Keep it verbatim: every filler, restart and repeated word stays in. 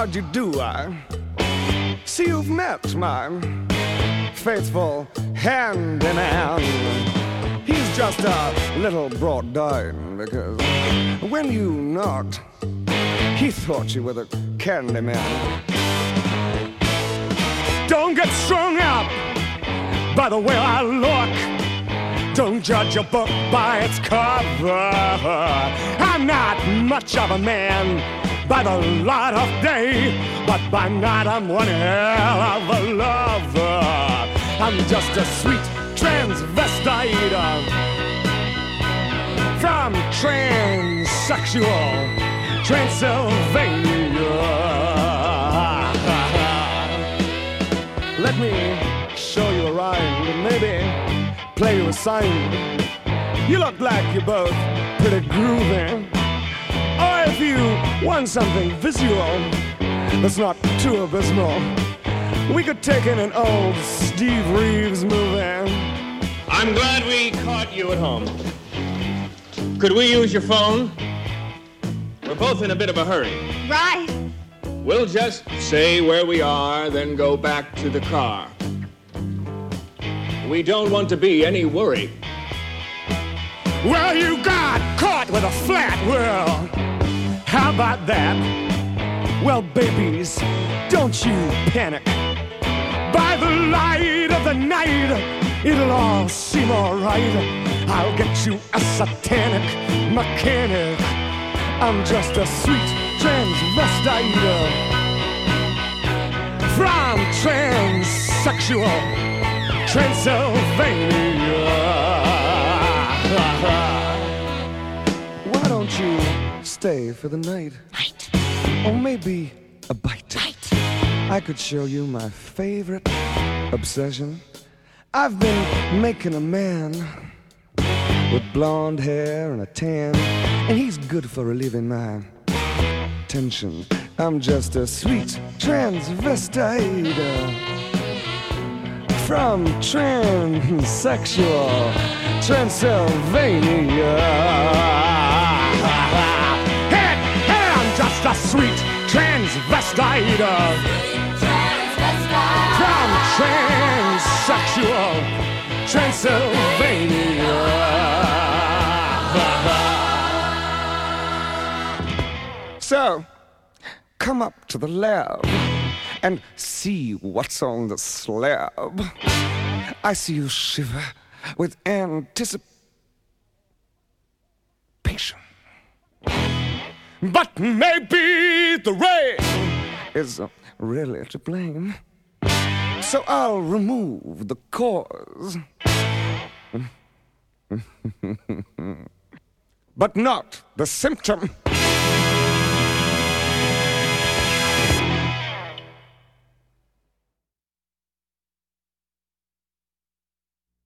how'd you do? I see you've met my faithful handyman. He's just a little brought down because when you knocked, he thought you were the candy man. Don't get strung up by the way I look. Don't judge a book by its cover. I'm not much of a man by the light of day, but by night I'm one hell of a lover. I'm just a sweet transvestite from transsexual Transylvania. Let me show you around and maybe play you a sign. You look like you're both pretty groovy. Or if you want something visual that's not too abysmal, we could take in an old Steve Reeves movie. I'm glad we caught you at home. Could we use your phone? We're both in a bit of a hurry. Right. We'll just say where we are, then go back to the car. We don't want to be any worry. Well, you got caught with a flat world. How about that? Well, babies, don't you panic. By the light of the night, it'll all seem alright. I'll get you a satanic mechanic. I'm just a sweet transvestite from transsexual Transylvania. Why don't you stay for the night? Night. Or maybe a bite. Night. I could show you my favorite obsession. I've been making a man with blonde hair and a tan, and he's good for relieving my tension. I'm just a sweet transvestite from transsexual Transylvania. Hey, hey, I'm just a sweet transvestite from transsexual Transylvania. So, come up to the lab and see what's on the slab. I see you shiver with anticipation. But maybe the rain is really to blame. So I'll remove the cause. But not the symptom.